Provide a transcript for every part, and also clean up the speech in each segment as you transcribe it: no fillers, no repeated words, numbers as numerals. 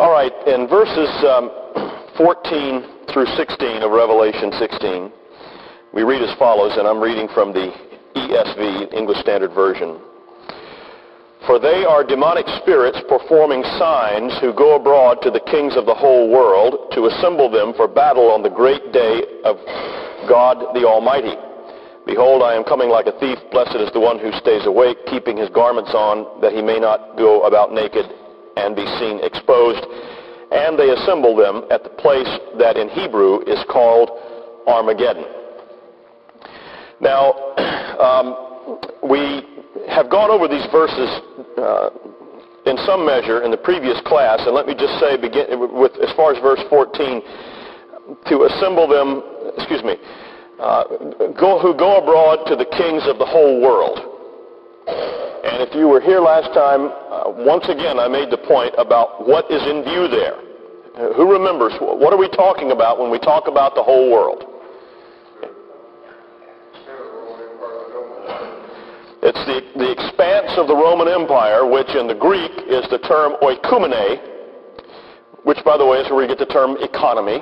All right, in verses 14 through 16 of Revelation 16, we read as follows, and I'm reading from the ESV, English Standard Version. For they are demonic spirits performing signs who go abroad to the kings of the whole world to assemble them for battle on the great day of God the Almighty. Behold, I am coming like a thief. Blessed is the one who stays awake, keeping his garments on, that he may not go about naked and be seen exposed. And they assemble them at the place that in Hebrew is called Armageddon. Now, we have gone over these verses in some measure in the previous class, and let me just say, begin with as far as verse 14, to assemble them, who go abroad to the kings of the whole world. And if you were here last time, once again I made the point about what is in view there. Who remembers? What are we talking about when we talk about the whole world? It's the expanse of the Roman Empire, which in the Greek is the term oikumene, which, by the way, is where we get the term economic.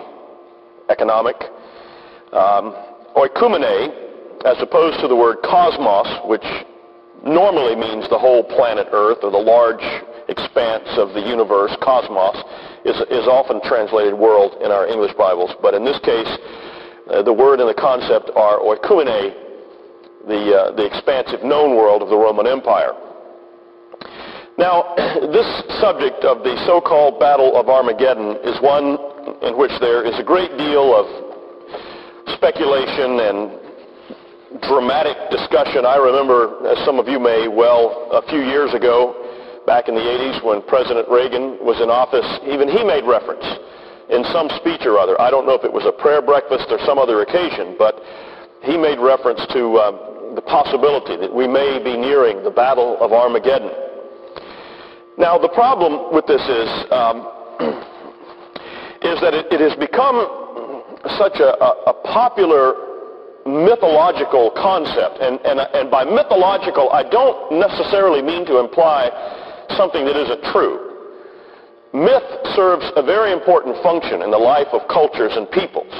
Oikumene, as opposed to the word cosmos, which normally means the whole planet Earth or the large expanse of the universe. Cosmos is often translated world in our English Bibles, but in this case, the word and the concept are oikumene, the expansive known world of the Roman Empire. Now, this subject of the so-called Battle of Armageddon is one in which there is a great deal of speculation and dramatic discussion. I remember, as some of you may, a few years ago, back in the 80s, when President Reagan was in office, even he made reference in some speech or other. I don't know if it was a prayer breakfast or some other occasion, but he made reference to the possibility that we may be nearing the Battle of Armageddon. Now, the problem with this is that it has become such a popular mythological concept, and by mythological, I don't necessarily mean to imply something that isn't true. Myth serves a very important function in the life of cultures and peoples.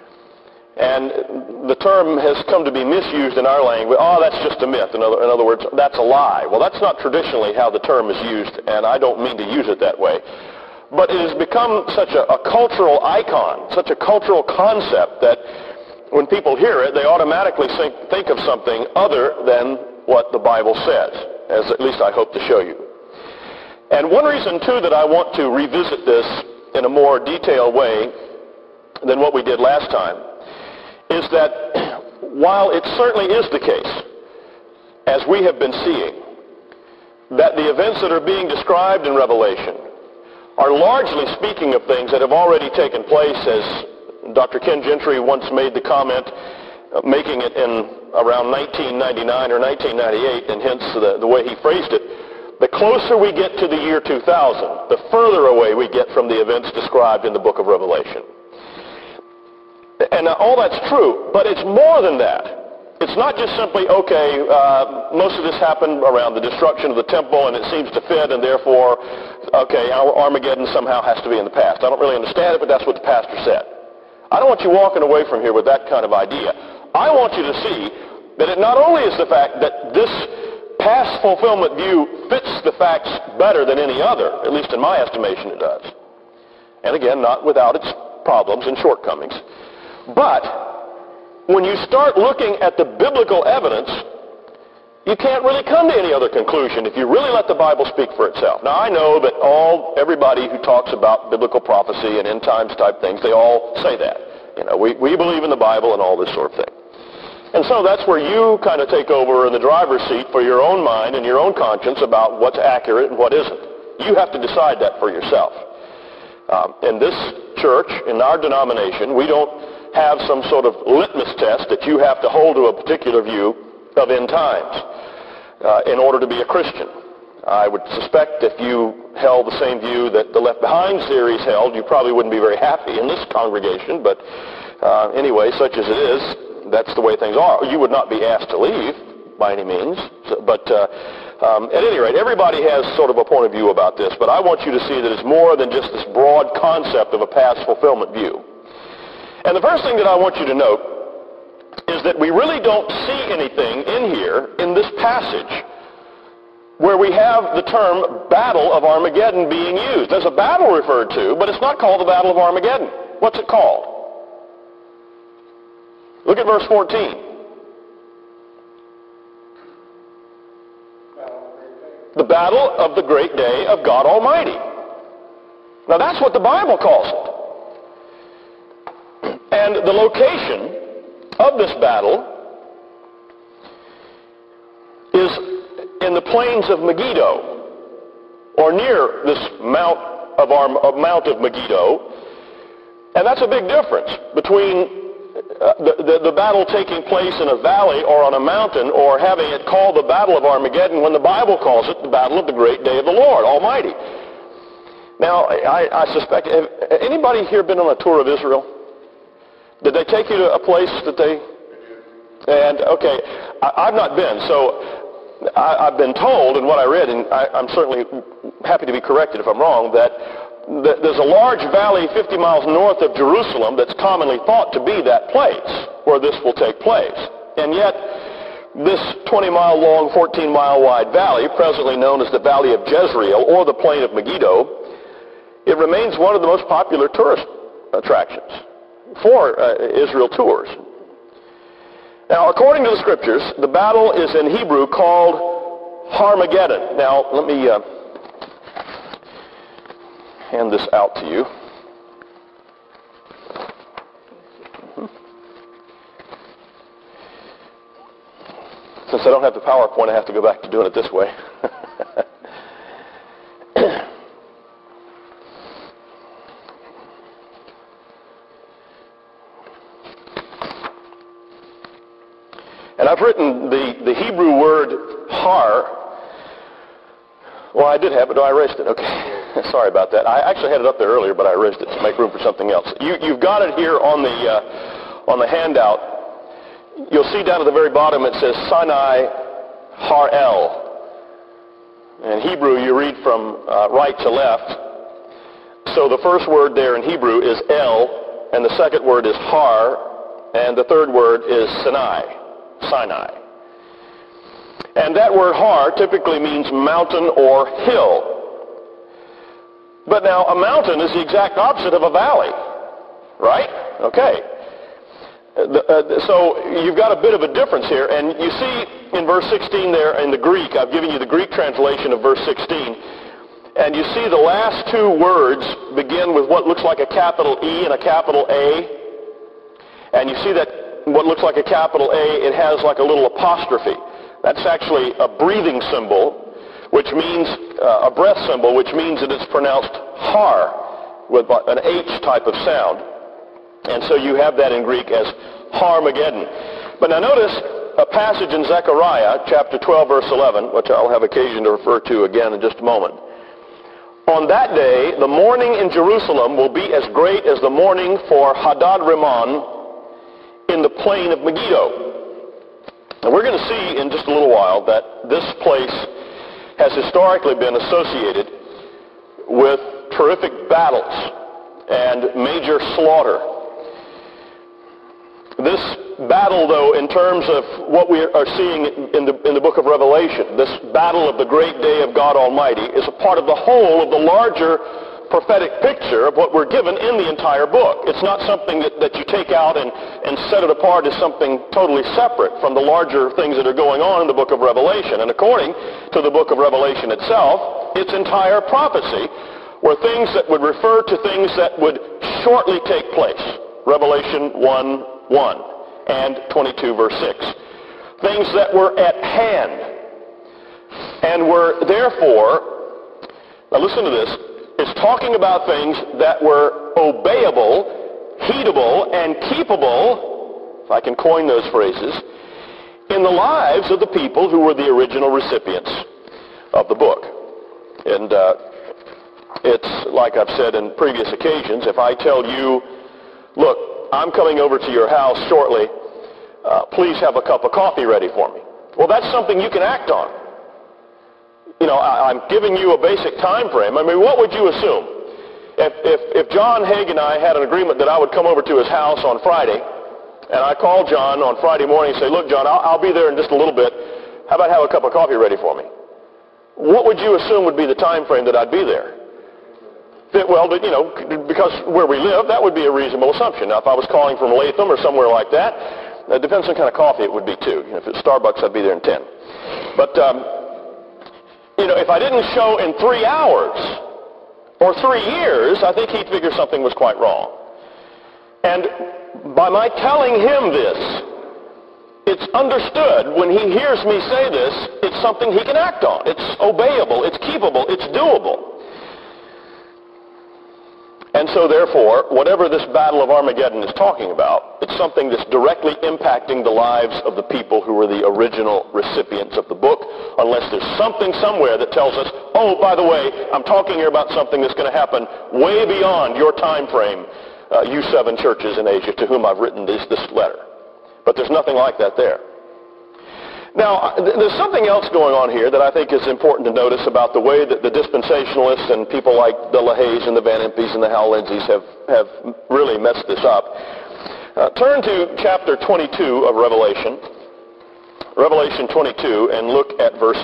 And the term has come to be misused in our language. Oh, that's just a myth. In other words, that's a lie. Well, that's not traditionally how the term is used, and I don't mean to use it that way. But it has become such a cultural icon, such a cultural concept that when people hear it, they automatically think of something other than what the Bible says, as at least I hope to show you. And one reason, too, that I want to revisit this in a more detailed way than what we did last time is that while it certainly is the case, as we have been seeing, that the events that are being described in Revelation are largely speaking of things that have already taken place, as Dr. Ken Gentry once made the comment, making it in around 1999 or 1998, and hence the way he phrased it. The closer we get to the year 2000, the further away we get from the events described in the book of Revelation. And all that's true, but it's more than that. It's not just simply, most of this happened around the destruction of the temple, and it seems to fit, and therefore, Armageddon somehow has to be in the past. I don't really understand it, but that's what the pastor said. I don't want you walking away from here with that kind of idea. I want you to see that it not only is the fact that this past fulfillment view fits the facts better than any other, at least in my estimation it does. And again, not without its problems and shortcomings. But when you start looking at the biblical evidence, you can't really come to any other conclusion if you really let the Bible speak for itself. Now, I know that everybody who talks about biblical prophecy and end times type things, they all say that. We believe in the Bible and all this sort of thing. And so that's where you kind of take over in the driver's seat for your own mind and your own conscience about what's accurate and what isn't. You have to decide that for yourself. In this church, in our denomination, we don't have some sort of litmus test that you have to hold to a particular view of end times in order to be a Christian. I would suspect if you held the same view that the Left Behind series held, you probably wouldn't be very happy in this congregation, but anyway, such as it is, that's the way things are. You would not be asked to leave by any means, but At any rate, everybody has sort of a point of view about this, but I want you to see that it's more than just this broad concept of a past fulfillment view. And the first thing that I want you to note is that we really don't see anything in here in this passage where we have the term Battle of Armageddon being used. There's a battle referred to, but it's not called the Battle of Armageddon. What's it called? Look at verse 14. The battle of the great day of God Almighty. Now that's what the Bible calls it. And the location of this battle is in the plains of Megiddo, or near this Mount of Megiddo. And that's a big difference between the battle taking place in a valley or on a mountain, or having it called the Battle of Armageddon when the Bible calls it the Battle of the Great Day of the Lord Almighty. Now, I suspect, have anybody here been on a tour of Israel? Did they take you to a place that they... And, okay, I've not been, so I've been told, and what I read, and I'm certainly happy to be corrected if I'm wrong, that there's a large valley 50 miles north of Jerusalem that's commonly thought to be that place where this will take place. And yet, this 20-mile long, 14-mile wide valley, presently known as the Valley of Jezreel or the Plain of Megiddo, it remains one of the most popular tourist attractions for Israel tours. Now, according to the Scriptures, the battle is in Hebrew called Harmageddon. Now, let me... hand this out to you. Since I don't have the PowerPoint, I have to go back to doing it this way. And I've written the Hebrew word har. Well, I did have it. Oh, I erased it. Okay. Sorry about that. I actually had it up there earlier, but I erased it to make room for something else. You've got it here on the handout. You'll see down at the very bottom it says Sinai Har El. In Hebrew, you read from right to left. So the first word there in Hebrew is El, and the second word is Har, and the third word is Sinai. And that word Har typically means mountain or hill. But now, a mountain is the exact opposite of a valley, right? Okay. So you've got a bit of a difference here. And you see in verse 16 there in the Greek, I've given you the Greek translation of verse 16. And you see the last two words begin with what looks like a capital E and a capital A. And you see that what looks like a capital A, it has like a little apostrophe. That's actually a breathing symbol, which means a breath symbol, which means that it's pronounced har, with an H type of sound. And so you have that in Greek as Harmageddon. But now notice a passage in Zechariah, chapter 12, verse 11, which I'll have occasion to refer to again in just a moment. On that day, the mourning in Jerusalem will be as great as the mourning for Hadad Rimmon in the plain of Megiddo. And we're going to see in just a little while that this place has historically been associated with terrific battles and major slaughter. This battle, though, in terms of what we are seeing in the book of Revelation, this battle of the great day of God Almighty, is a part of the whole of the larger prophetic picture of what we're given in the entire book. It's not something that you take out and set it apart as something totally separate from the larger things that are going on in the book of Revelation. And according to the book of Revelation itself, its entire prophecy were things that would refer to things that would shortly take place. Revelation 1:1 and 22 verse 6. Things that were at hand and were therefore, now listen to this, it's talking about things that were obeyable, heedable, and keepable, if I can coin those phrases, in the lives of the people who were the original recipients of the book. And it's like I've said in previous occasions, if I tell you, look, I'm coming over to your house shortly, please have a cup of coffee ready for me. Well, that's something you can act on. I'm giving you a basic time frame. I mean, what would you assume? If John Haig and I had an agreement that I would come over to his house on Friday, and I called John on Friday morning and say, look, John, I'll be there in just a little bit. How about have a cup of coffee ready for me? What would you assume would be the time frame that I'd be there? Well, because where we live, that would be a reasonable assumption. Now, if I was calling from Latham or somewhere like that, it depends on the kind of coffee it would be, too. If it's Starbucks, I'd be there in 10. But, if I didn't show in 3 hours or 3 years, I think he'd figure something was quite wrong. And by my telling him this, it's understood when he hears me say this, it's something he can act on. It's obeyable, it's keepable, it's doable. And so therefore, whatever this Battle of Armageddon is talking about, it's something that's directly impacting the lives of the people who were the original recipients of the book, unless there's something somewhere that tells us, oh, by the way, I'm talking here about something that's going to happen way beyond your time frame, you 7 churches in Asia to whom I've written this letter. But there's nothing like that there. Now, there's something else going on here that I think is important to notice about the way that the dispensationalists and people like the LaHaye's and the Van Impe's and the Hal Lindsays have really messed this up. Turn to chapter 22 of Revelation, Revelation 22, and look at verse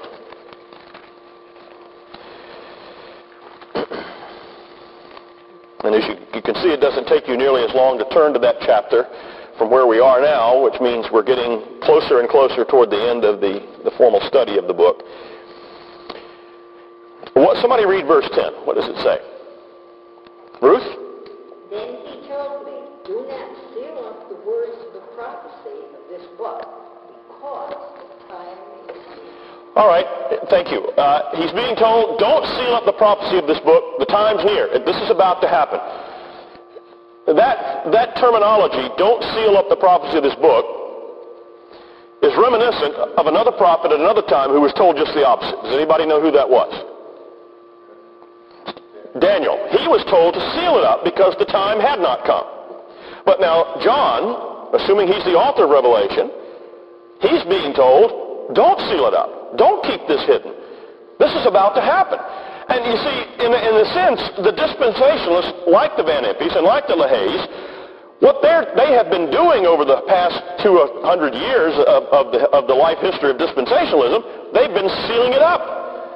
10. And as you can see, it doesn't take you nearly as long to turn to that chapter from where we are now, which means we're getting closer and closer toward the end of the formal study of the book. Somebody read verse 10. What does it say? Ruth? Then he told me, do not seal up the words of the prophecy of this book, because the time is near. All right, thank you. He's being told, don't seal up the prophecy of this book. The time's near. This is about to happen. That terminology, don't seal up the prophecy of this book, is reminiscent of another prophet at another time who was told just the opposite. Does anybody know who that was? Daniel. He was told to seal it up because the time had not come. But now John, assuming he's the author of Revelation, he's being told, don't seal it up. Don't keep this hidden. This is about to happen. And you see, in a sense, the dispensationalists, like the Van Impe's and like the LaHaye's, what they have been doing over the past 200 years of the life history of dispensationalism, they've been sealing it up.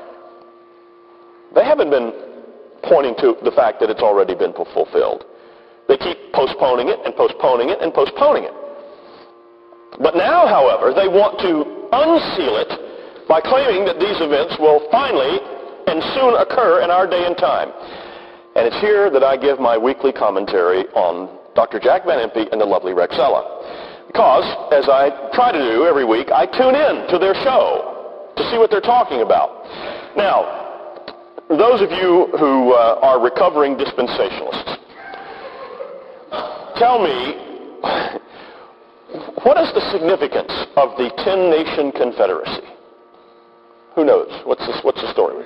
They haven't been pointing to the fact that it's already been fulfilled. They keep postponing it and postponing it and postponing it. But now, however, they want to unseal it by claiming that these events will finally and soon occur in our day and time. And it's here that I give my weekly commentary on Dr. Jack Van Impe and the lovely Rexella. Because, as I try to do every week, I tune in to their show to see what they're talking about. Now, those of you who are recovering dispensationalists, tell me, what is the significance of the 10-nation confederacy? Who knows? What's the story?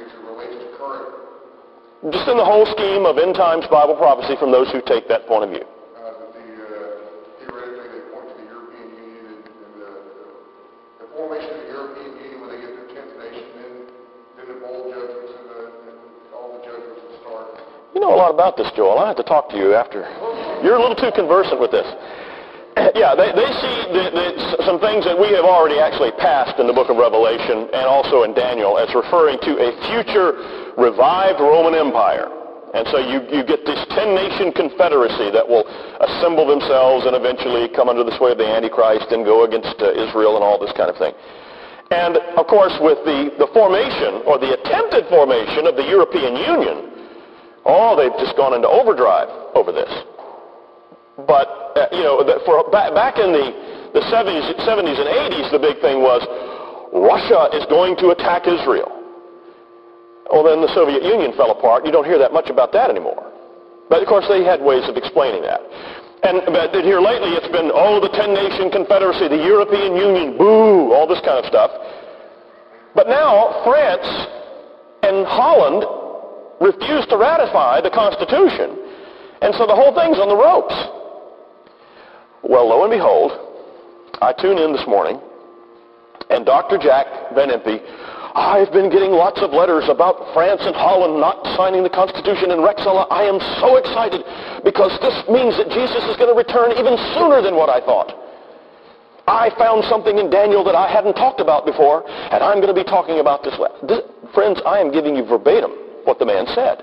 Just in the whole scheme of end times Bible prophecy from those who take that point of view. Theoretically, they point to the European Union and the formation of the European Union when they get their 10th nation, then the bowl judgments and all the judgments will start. You know a lot about this, Joel. I have to talk to you after. You're a little too conversant with this. Yeah, they see some things that we have already actually passed in the book of Revelation and also in Daniel as referring to a future revived Roman Empire. And so you get this 10-nation confederacy that will assemble themselves and eventually come under the sway of the Antichrist and go against Israel and all this kind of thing. And, of course, with the formation or the attempted formation of the European Union, they've just gone into overdrive over this. But, back in the 70s and 80s, the big thing was Russia is going to attack Israel. Well, then the Soviet Union fell apart. You don't hear that much about that anymore. But, of course, they had ways of explaining that. But here lately it's been, the 10-nation confederacy, the European Union, boo, all this kind of stuff. But now France and Holland refused to ratify the Constitution. And so the whole thing's on the ropes. Well, lo and behold, I tune in this morning, and Dr. Jack Van Impe I've been getting lots of letters about France and Holland not signing the Constitution in Rexala. I am so excited because this means that Jesus is going to return even sooner than what I thought. I found something in Daniel that I hadn't talked about before, and I'm going to be talking about this. Friends, I am giving you verbatim what the man said.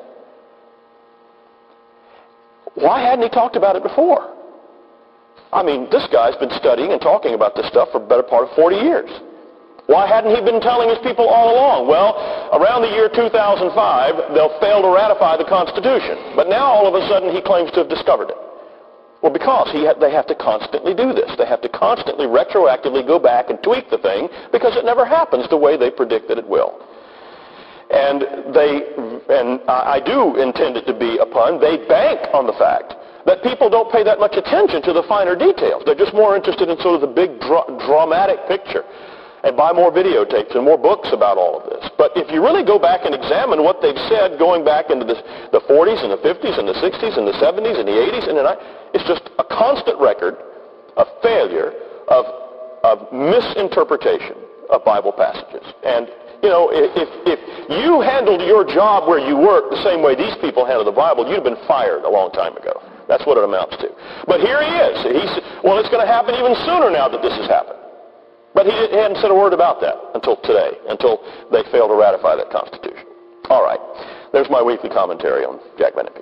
Why hadn't he talked about it before? I mean, this guy's been studying and talking about this stuff for the better part of 40 years. Why hadn't he been telling his people all along? Well, around the year 2005, they'll fail to ratify the Constitution. But now, all of a sudden, he claims to have discovered it. Well, because they have to constantly do this. They have to constantly, retroactively go back and tweak the thing because it never happens the way they predict that it will. And I do intend it to be a pun, they bank on the fact that people don't pay that much attention to the finer details. They're just more interested in sort of the big dramatic picture, and buy more videotapes and more books about all of this. But if you really go back and examine what they've said going back into the 40s and the 50s and the 60s and the 70s and the 80s and the 90s, it's just a constant record of failure, of misinterpretation of Bible passages. And, you know, if you handled your job where you work the same way these people handle the Bible, you'd have been fired a long time ago. That's what it amounts to. But here he is. Well, it's going to happen even sooner now that this has happened. But he hadn't said a word about that until today, until they failed to ratify that Constitution. All right. There's my weekly commentary on Jack Van Impe.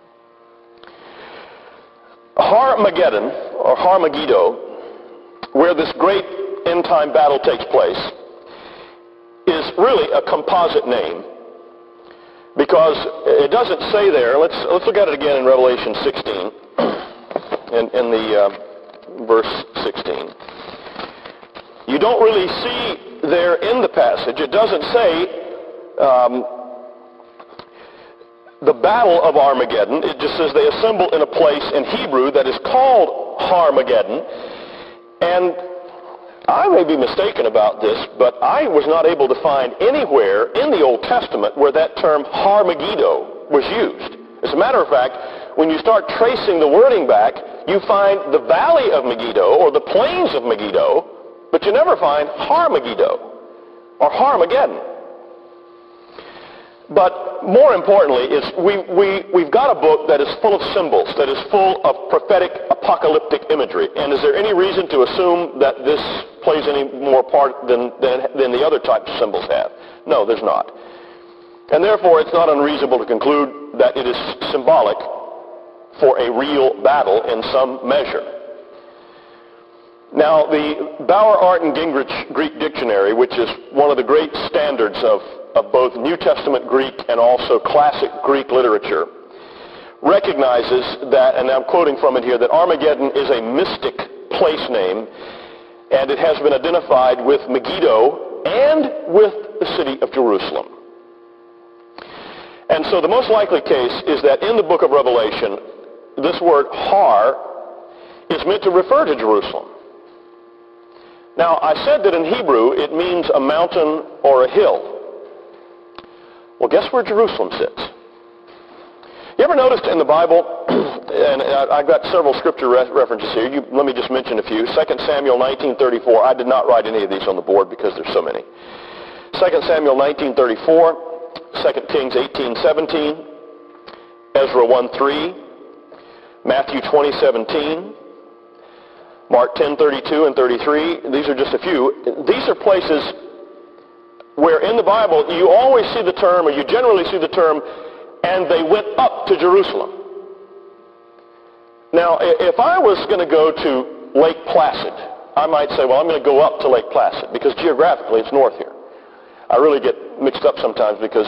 Har-Mageddon, or Har-Megiddo, where this great end-time battle takes place, is really a composite name, because it doesn't say there. Let's look at it again in Revelation 16, in the verse 16. You don't really see there in the passage, it doesn't say the battle of Armageddon. It just says they assemble in a place in Hebrew that is called Har-Mageddon. And I may be mistaken about this, but I was not able to find anywhere in the Old Testament where that term Har-Megiddo was used. As a matter of fact, when you start tracing the wording back, you find the valley of Megiddo, or the plains of Megiddo, but you never find Har-Megiddo or Har-Mageddon. But more importantly, is we've got a book that is full of symbols, that is full of prophetic apocalyptic imagery. And is there any reason to assume that this plays any more part than the other types of symbols have? No, there's not. And therefore, it's not unreasonable to conclude that it is symbolic for a real battle in some measure. Now, the Bauer, Art, and Gingrich Greek Dictionary, which is one of the great standards of both New Testament Greek and also classic Greek literature, recognizes that, and I'm quoting from it here, that Armageddon is a mystic place name, and it has been identified with Megiddo and with the city of Jerusalem. And so the most likely case is that in the book of Revelation, this word Har is meant to refer to Jerusalem. Now, I said that in Hebrew it means a mountain or a hill. Well, guess where Jerusalem sits? You ever noticed in the Bible, and I've got several scripture references here. Let me just mention a few. 2 Samuel 19:34. I did not write any of these on the board because there's so many. 2 Samuel 19:34, 2 Kings 18:17, Ezra 1:3, Matthew 20:17, Mark 10:32 and 33. These are just a few. These are places where in the Bible you always see the term, or you generally see the term, and they went up to Jerusalem. Now, if I was going to go to Lake Placid, I might say, well, I'm going to go up to Lake Placid, because geographically it's north here. I really get mixed up sometimes because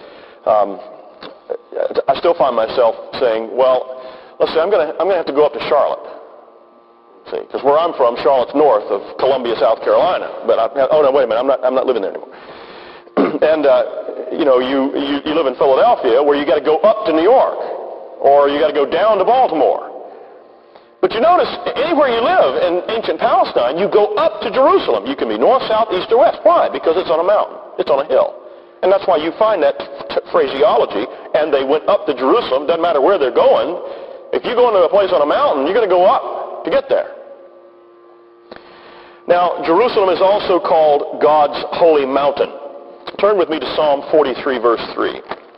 I still find myself saying, well, let's see, I'm going to have to go up to Charlotte. See, because where I'm from, Charlotte's north of Columbia, South Carolina. But oh no, wait a minute, I'm not living there anymore. And you know, you live in Philadelphia, where you got to go up to New York, or you got to go down to Baltimore. But you notice, anywhere you live in ancient Palestine, you go up to Jerusalem. You can be north, south, east, or west. Why? Because it's on a mountain. It's on a hill. And that's why you find that phraseology, and they went up to Jerusalem. Doesn't matter where they're going. If you go into a place on a mountain, you're going to go up to get there. Now, Jerusalem is also called God's holy mountain. turn with me to Psalm 43, verse 3.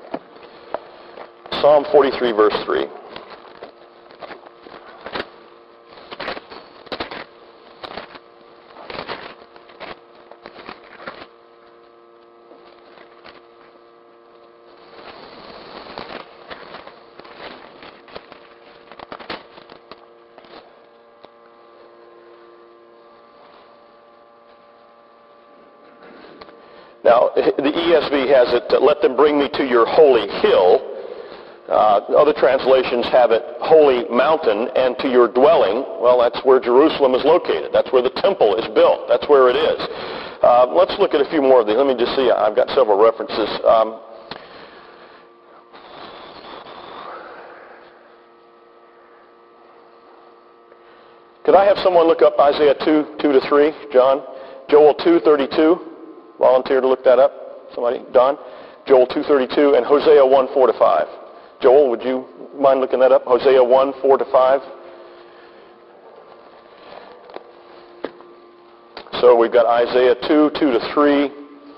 Psalm 43, verse 3. Now, the ESV has it, let them bring me to your holy hill. Other translations have it, holy mountain, and to your dwelling. Well, that's where Jerusalem is located. That's where the temple is built. That's where it is. Let's look at a few more of these. Let me just see. I've got several references. Could I have someone look up Isaiah 2, 2-3, John? Joel 2:32. Volunteer to look that up? Somebody? Don? Joel 2:32 and Hosea 1, 4-5. Joel, would you mind looking that up? Hosea 1, 4-5. So we've got Isaiah 2, 2-3.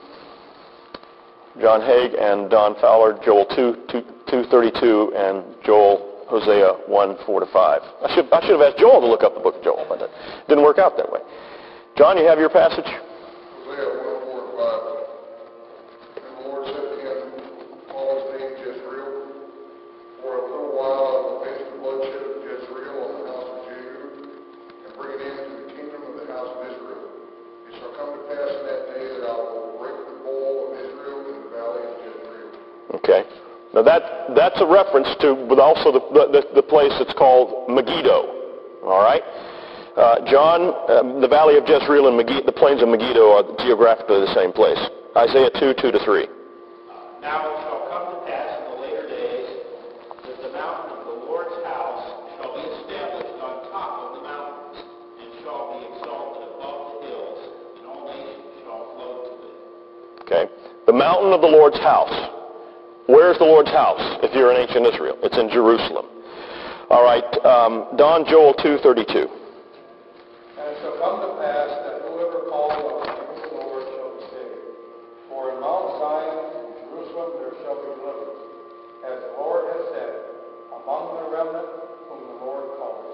John Haig and Don Fowler, Joel 2:32 and Hosea 1, 4-5. I should have asked Joel to look up the book of Joel, but it didn't work out that way. John, you have your passage? Hosea 1, 4-5. And the Lord said to him, call his name Jezreel. For a little while I will avenge the bloodshed of Jezreel on the house of Jehu, and bring an end to the kingdom of the house of Israel. It shall come to pass in that day that I will break the bowl of Israel in the valley of Jezreel. Okay. Now that's a reference to, but also the place that's called Megiddo. All right. John, the valley of Jezreel and the plains of Megiddo are geographically the same place. Isaiah 2, 2-3. Now it shall come to pass in the later days that the mountain of the Lord's house shall be established on top of the mountains, and shall be exalted above the hills, and all nations shall flow to it. Okay. The mountain of the Lord's house. Where's the Lord's house if you're in ancient Israel? It's in Jerusalem. All right. Don, Joel 2:32. And it shall come to pass that whoever calls on the name of the Lord shall be saved. For in Mount Zion and Jerusalem there shall be deliverance, as the Lord has said, among the remnant whom the Lord calls.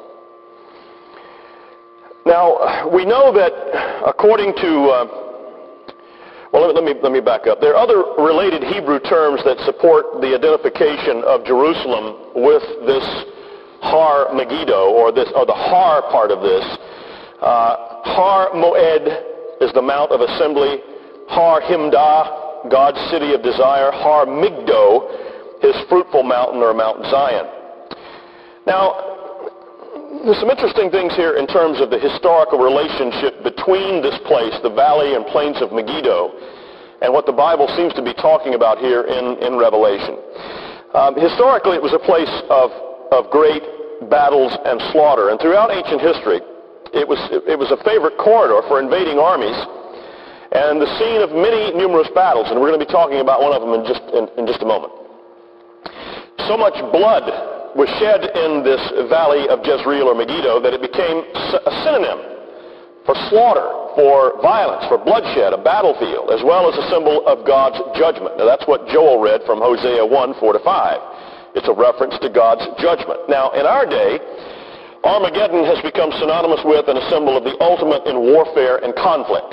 Now, we know that according to... Well, let me back up. There are other related Hebrew terms that support the identification of Jerusalem with this Har Megiddo, or the Har part of this. Har Moed is the Mount of Assembly. Har Himdah, God's city of desire. Har Migdo, his fruitful mountain, or Mount Zion. Now, there's some interesting things here in terms of the historical relationship between this place, the valley and plains of Megiddo, and what the Bible seems to be talking about here in Revelation. Historically, it was a place of great battles and slaughter, and throughout ancient history, it was a favorite corridor for invading armies, and the scene of many numerous battles, and we're going to be talking about one of them in just a moment. So much blood was shed in this valley of Jezreel or Megiddo that it became a synonym for slaughter, for violence, for bloodshed, a battlefield, as well as a symbol of God's judgment. Now that's what Joel read from Hosea 1, 4-5. It's a reference to God's judgment. Now in our day, Armageddon has become synonymous with and a symbol of the ultimate in warfare and conflict.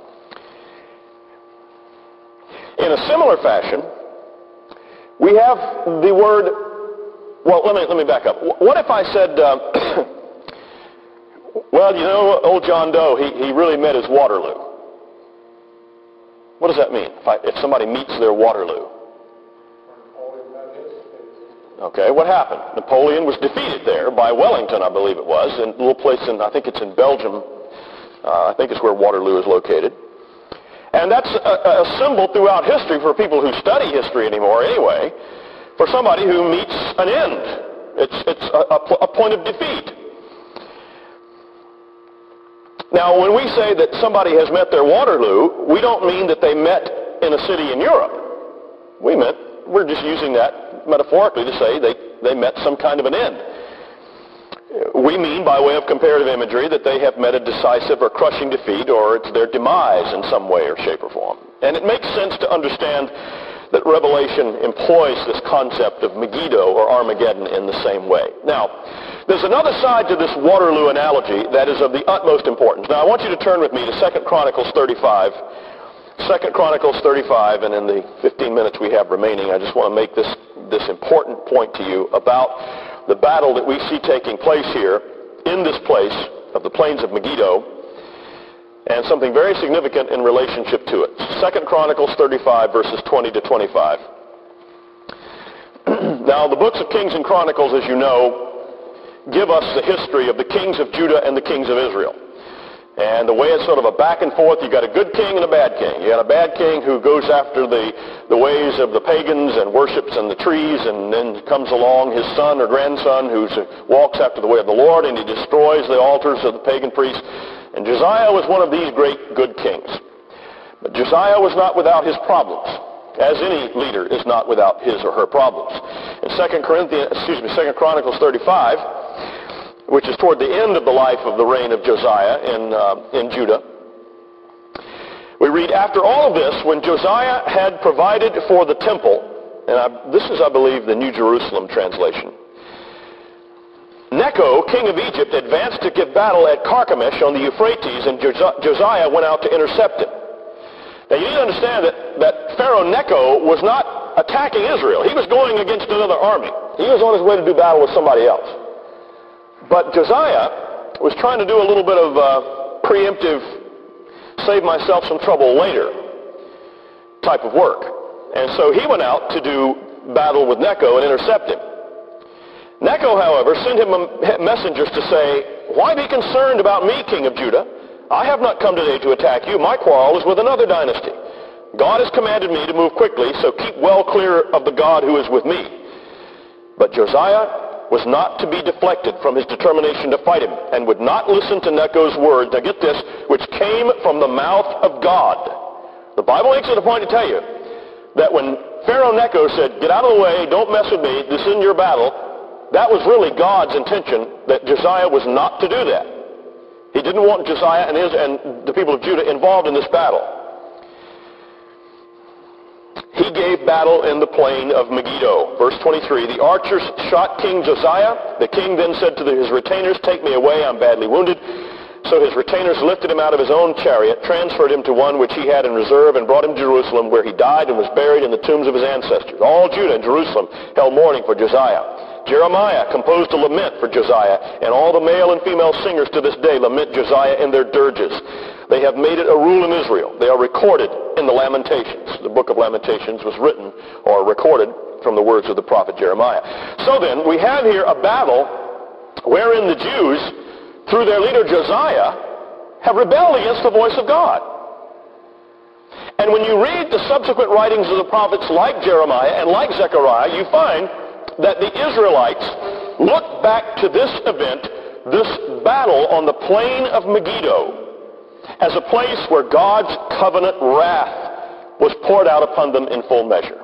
In a similar fashion, we have the word... Well, let me back up. What if I said, well, you know, old John Doe, he really met his Waterloo. What does that mean, if somebody meets their Waterloo? Okay, what happened? Napoleon was defeated there by Wellington, I believe it was, in a little place I think it's in Belgium. I think it's where Waterloo is located. And that's a symbol throughout history for people who study history anymore anyway, for somebody who meets an end. It's a point of defeat. Now, when we say that somebody has met their Waterloo, we don't mean that they met in a city in Europe. We're just using that metaphorically to say they met some kind of an end. We mean, by way of comparative imagery, that they have met a decisive or crushing defeat, or it's their demise in some way or shape or form. And it makes sense to understand that Revelation employs this concept of Megiddo or Armageddon in the same way. Now, there's another side to this Waterloo analogy that is of the utmost importance. Now, I want you to turn with me to 2 Chronicles 35. 2 Chronicles 35, and in the 15 minutes we have remaining, I just want to make this important point to you about the battle that we see taking place here in this place of the plains of Megiddo, and something very significant in relationship to it. 2 Chronicles 35, verses 20 to 25. Now, the books of Kings and Chronicles, as you know, give us the history of the kings of Judah and the kings of Israel. And the way it's sort of a back and forth, you got a good king and a bad king. You got a bad king who goes after the ways of the pagans and worships in the trees, and then comes along his son or grandson who walks after the way of the Lord, and he destroys the altars of the pagan priests. And Josiah was one of these great good kings. But Josiah was not without his problems, as any leader is not without his or her problems. In 2 Chronicles 35, which is toward the end of the life of the reign of Josiah in Judah, we read, after all of this, when Josiah had provided for the temple, and this is, I believe, the New Jerusalem translation, Necho, king of Egypt, advanced to give battle at Carchemish on the Euphrates, and Josiah went out to intercept him. Now, you need to understand that Pharaoh Necho was not attacking Israel. He was going against another army. He was on his way to do battle with somebody else. But Josiah was trying to do a little bit of preemptive, save myself some trouble later type of work. And so he went out to do battle with Necho and intercept him. Necho, however, sent him messengers to say, why be concerned about me, king of Judah? I have not come today to attack you. My quarrel is with another dynasty. God has commanded me to move quickly, so keep well clear of the God who is with me. But Josiah was not to be deflected from his determination to fight him, and would not listen to Necho's words. Now get this, which came from the mouth of God. The Bible makes it a point to tell you that when Pharaoh Necho said, get out of the way, don't mess with me, this isn't your battle, that was really God's intention, that Josiah was not to do that. He didn't want Josiah and the people of Judah involved in this battle. He gave battle in the plain of Megiddo. Verse 23, the archers shot King Josiah. The king then said to his retainers, take me away, I'm badly wounded. So his retainers lifted him out of his own chariot, transferred him to one which he had in reserve, and brought him to Jerusalem, where he died and was buried in the tombs of his ancestors. All Judah and Jerusalem held mourning for Josiah. Jeremiah composed a lament for Josiah, and all the male and female singers to this day lament Josiah in their dirges. They have made it a rule in Israel. They are recorded in the Lamentations. The book of Lamentations was written or recorded from the words of the prophet Jeremiah. So then, we have here a battle wherein the Jews, through their leader Josiah, have rebelled against the voice of God. And when you read the subsequent writings of the prophets like Jeremiah and like Zechariah, you find that the Israelites look back to this event, this battle on the plain of Megiddo, as a place where God's covenant wrath was poured out upon them in full measure.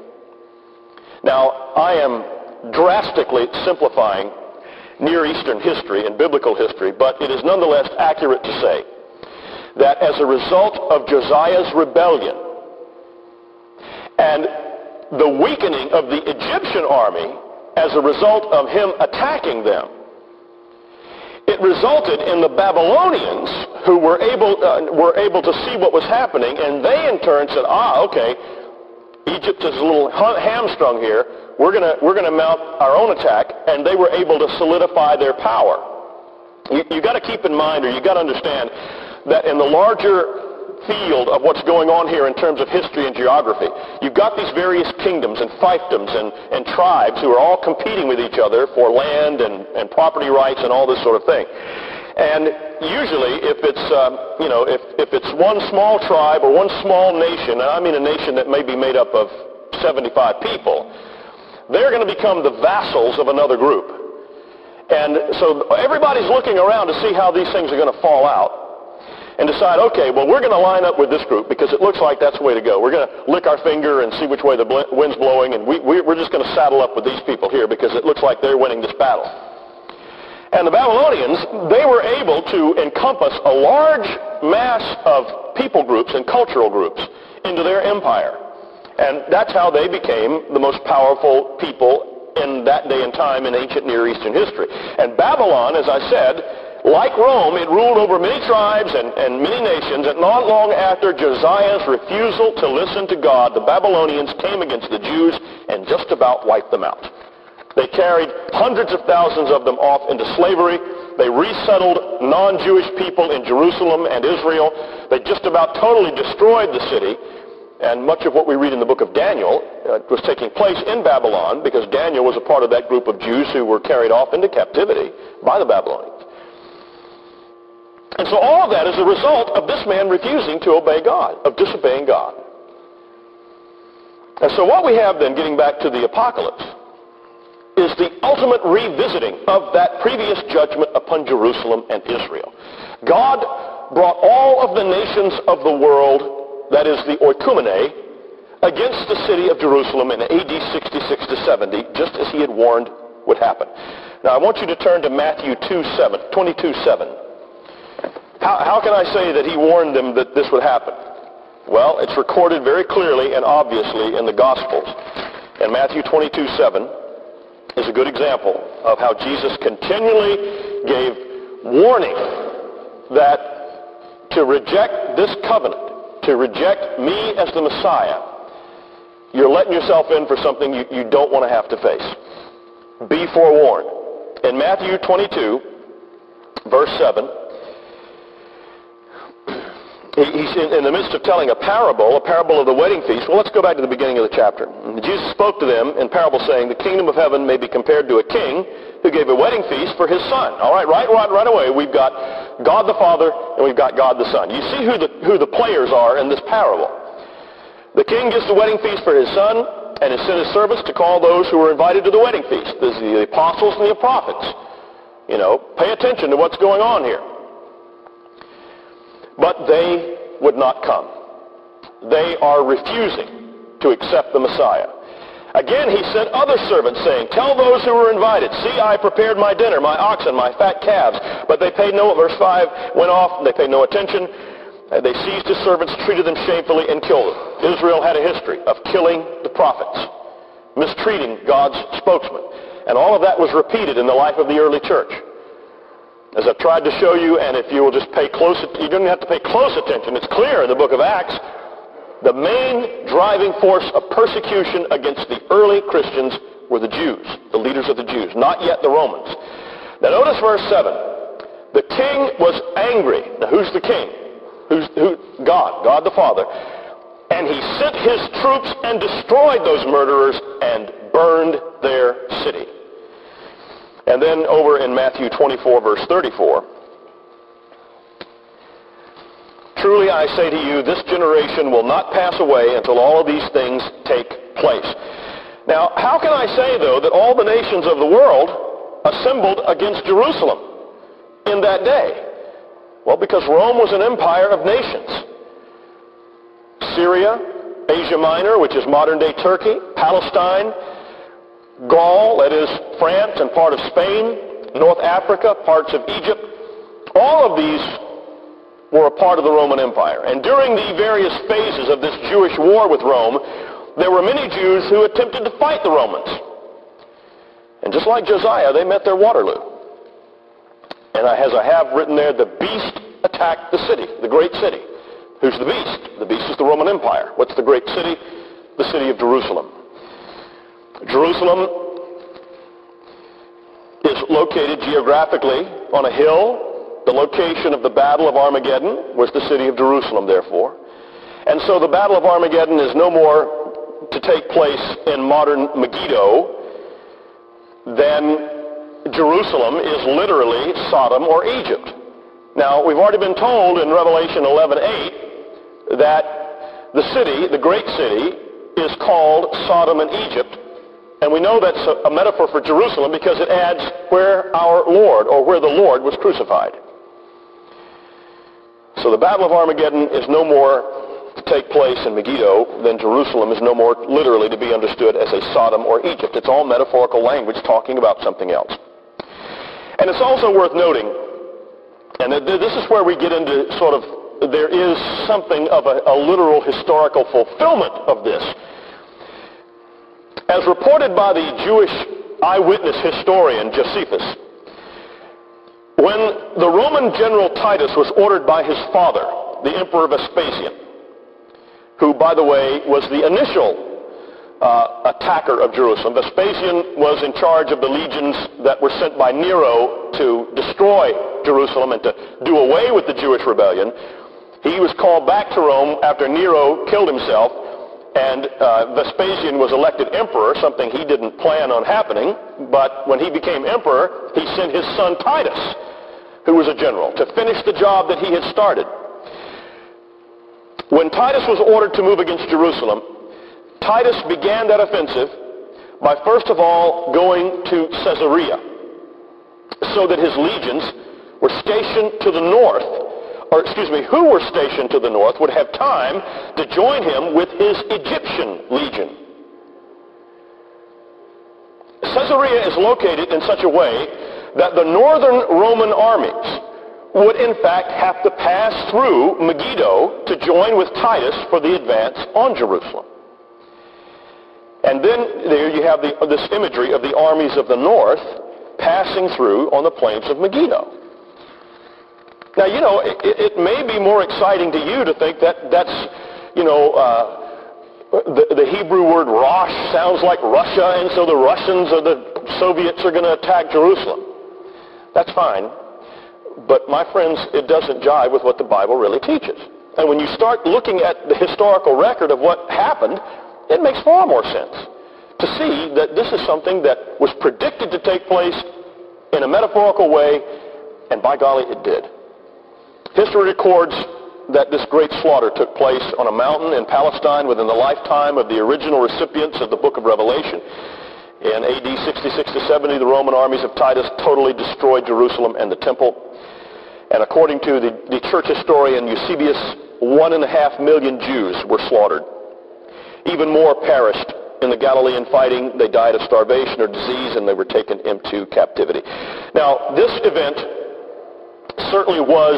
Now, I am drastically simplifying Near Eastern history and biblical history, but it is nonetheless accurate to say that as a result of Josiah's rebellion and the weakening of the Egyptian army as a result of him attacking them, it resulted in the Babylonians who were able to see what was happening, and they in turn said, okay, Egypt is a little hamstrung here. We're gonna mount our own attack, and they were able to solidify their power. You got to keep in mind, or you got to understand, that in the larger field of what's going on here in terms of history and geography, you've got these various kingdoms and fiefdoms and tribes who are all competing with each other for land and property rights and all this sort of thing. And usually, if it's one small tribe or one small nation, and I mean a nation that may be made up of 75 people, they're going to become the vassals of another group. And so everybody's looking around to see how these things are going to fall out and decide, okay, well, we're going to line up with this group because it looks like that's the way to go. We're going to lick our finger and see which way the wind's blowing, and we're just going to saddle up with these people here because it looks like they're winning this battle. And the Babylonians, they were able to encompass a large mass of people groups and cultural groups into their empire. And that's how they became the most powerful people in that day and time in ancient Near Eastern history. And Babylon, as I said, like Rome, it ruled over many tribes and many nations, and not long after Josiah's refusal to listen to God, the Babylonians came against the Jews and just about wiped them out. They carried hundreds of thousands of them off into slavery. They resettled non-Jewish people in Jerusalem and Israel. They just about totally destroyed the city. And much of what we read in the book of Daniel was taking place in Babylon, because Daniel was a part of that group of Jews who were carried off into captivity by the Babylonians. And so all of that is a result of this man refusing to obey God, of disobeying God. And so what we have then, getting back to the apocalypse, is the ultimate revisiting of that previous judgment upon Jerusalem and Israel. God brought all of the nations of the world, that is the oikumene, against the city of Jerusalem in AD 66 to 70, just as he had warned would happen. Now I want you to turn to Matthew 22:7. How can I say that he warned them that this would happen? Well, it's recorded very clearly and obviously in the Gospels. And Matthew 22:7 is a good example of how Jesus continually gave warning that to reject this covenant, to reject me as the Messiah, you're letting yourself in for something you don't want to have to face. Be forewarned. In Matthew 22, verse 7, he's in the midst of telling a parable of the wedding feast. Well, let's go back to the beginning of the chapter. Jesus spoke to them in parable, saying, the kingdom of heaven may be compared to a king who gave a wedding feast for his son. All right, right away, we've got God the Father and we've got God the Son. You see who the players are in this parable. The king gives the wedding feast for his son, and has sent his servants to call those who were invited to the wedding feast. This is the apostles and the prophets. Pay attention to what's going on here. But they would not come. They are refusing to accept the Messiah. Again, he sent other servants, saying, tell those who were invited, see, I prepared my dinner, my oxen, my fat calves. But they paid verse 5, went off, they paid no attention. They seized his servants, treated them shamefully, and killed them. Israel had a history of killing the prophets, mistreating God's spokesman. And all of that was repeated in the life of the early church. As I've tried to show you, and if you will just pay close, you don't have to pay close attention. It's clear in the book of Acts, the main driving force of persecution against the early Christians were the Jews, the leaders of the Jews, not yet the Romans. Now notice verse 7. The king was angry. Now who's the king? God the Father. And he sent his troops and destroyed those murderers and burned their city. And then over in Matthew 24, verse 34, truly I say to you, this generation will not pass away until all of these things take place. Now, how can I say, though, that all the nations of the world assembled against Jerusalem in that day? Well, because Rome was an empire of nations. Syria, Asia Minor, which is modern-day Turkey, Palestine, Gaul, that is France and part of Spain, North Africa, parts of Egypt, all of these were a part of the Roman Empire. And during the various phases of this Jewish war with Rome, there were many Jews who attempted to fight the Romans. And just like Josiah, they met their Waterloo. And as I have written there, the beast attacked the city, the great city. Who's the beast? The beast is the Roman Empire. What's the great city? The city of Jerusalem. Jerusalem is located geographically on a hill. The location of the Battle of Armageddon was the city of Jerusalem, therefore. And so the Battle of Armageddon is no more to take place in modern Megiddo than Jerusalem is literally Sodom or Egypt. Now, we've already been told in Revelation 11:8 that the city, the great city, is called Sodom and Egypt. And we know that's a metaphor for Jerusalem because it adds where our Lord, or where the Lord was crucified. So the Battle of Armageddon is no more to take place in Megiddo than Jerusalem is no more literally to be understood as a Sodom or Egypt. It's all metaphorical language talking about something else. And it's also worth noting, and this is where we get into sort of there is something of a literal historical fulfillment of this. As reported by the Jewish eyewitness historian Josephus, when the Roman general Titus was ordered by his father, the Emperor Vespasian, who, by the way, was the initial attacker of Jerusalem. Vespasian was in charge of the legions that were sent by Nero to destroy Jerusalem and to do away with the Jewish rebellion. He was called back to Rome after Nero killed himself, and Vespasian was elected emperor, something he didn't plan on happening. But when he became emperor, he sent his son Titus, who was a general, to finish the job that he had started. When Titus was ordered to move against Jerusalem, Titus began that offensive by first of all going to Caesarea, so that his legions were stationed to the north, who were stationed to the north would have time to join him with his Egyptian legion. Caesarea is located in such a way that the northern Roman armies would in fact have to pass through Megiddo to join with Titus for the advance on Jerusalem. And then there you have this imagery of the armies of the north passing through on the plains of Megiddo. Now, you know, it may be more exciting to you to think that that's, the Hebrew word Rosh sounds like Russia, and so the Russians or the Soviets are going to attack Jerusalem. That's fine. But, my friends, it doesn't jive with what the Bible really teaches. And when you start looking at the historical record of what happened, it makes far more sense to see that this is something that was predicted to take place in a metaphorical way, and by golly, it did. History records that this great slaughter took place on a mountain in Palestine within the lifetime of the original recipients of the book of Revelation. In AD 66 to 70, the Roman armies of Titus totally destroyed Jerusalem and the temple. And according to the church historian Eusebius, 1.5 million Jews were slaughtered. Even more perished in the Galilean fighting. They died of starvation or disease, and they were taken into captivity. Now, this event certainly was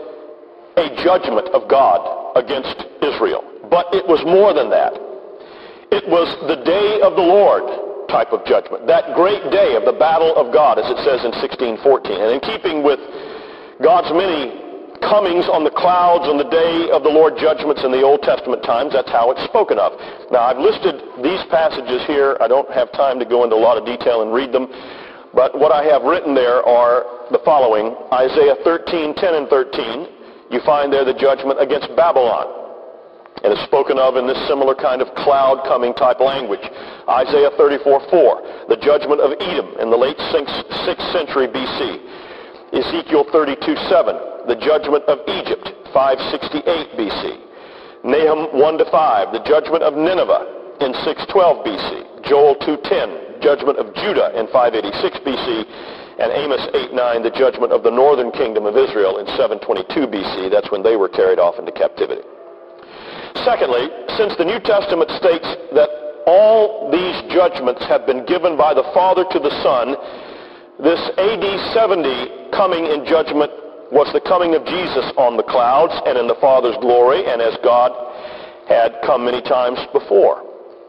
a judgment of God against Israel. But it was more than that. It was the day of the Lord type of judgment. That great day of the battle of God, as it says in 16:14. And in keeping with God's many comings on the clouds on the day of the Lord judgments in the Old Testament times, that's how it's spoken of. Now, I've listed these passages here. I don't have time to go into a lot of detail and read them. But what I have written there are the following. Isaiah 13:10 and 13. You find there the judgment against Babylon. And it's spoken of in this similar kind of cloud coming type language. Isaiah 34:4. The judgment of Edom in the late 6th century BC. Ezekiel 32:7. The judgment of Egypt, 568 BC. Nahum 1-5, the judgment of Nineveh in 612 BC. Joel 2:10, judgment of Judah in 586 BC. And Amos 8:9, the judgment of the northern kingdom of Israel in 722 BC. That's when they were carried off into captivity. Secondly, since the New Testament states that all these judgments have been given by the Father to the Son, this AD 70 coming in judgment was the coming of Jesus on the clouds and in the Father's glory, and as God had come many times before.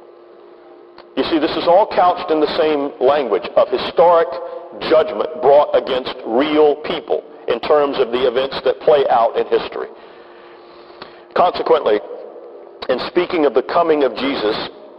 You see, this is all couched in the same language of historic judgment brought against real people in terms of the events that play out in history. Consequently, in speaking of the coming of Jesus,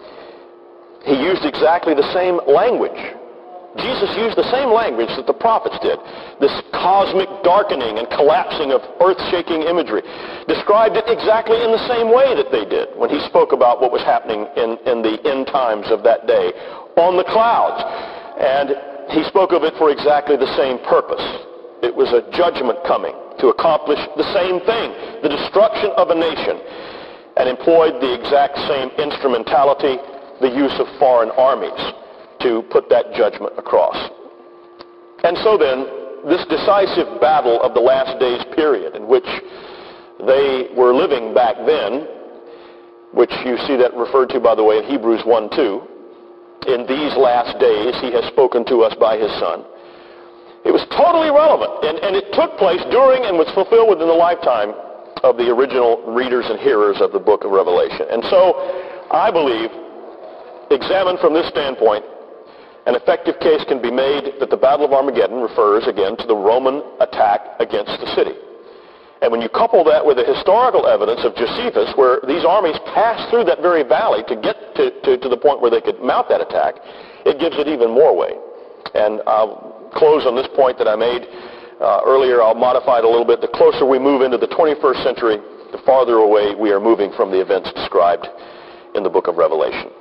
he used exactly the same language. Jesus used the same language that the prophets did. This cosmic darkening and collapsing of earth-shaking imagery. Described it exactly in the same way that they did when he spoke about what was happening in the end times of that day on the clouds. And he spoke of it for exactly the same purpose. It was a judgment coming to accomplish the same thing, the destruction of a nation, and employed the exact same instrumentality, the use of foreign armies, to put that judgment across. And so then, this decisive battle of the last days period in which they were living back then, which you see that referred to, by the way, in Hebrews 1:2, in these last days he has spoken to us by his Son. It was totally relevant, and it took place during and was fulfilled within the lifetime of the original readers and hearers of the book of Revelation. And so, I believe, examined from this standpoint, an effective case can be made that the Battle of Armageddon refers again to the Roman attack against the city. And when you couple that with the historical evidence of Josephus, where these armies passed through that very valley to get to the point where they could mount that attack, it gives it even more weight. And I'll close on this point that I made earlier. I'll modify it a little bit. The closer we move into the 21st century, the farther away we are moving from the events described in the book of Revelation.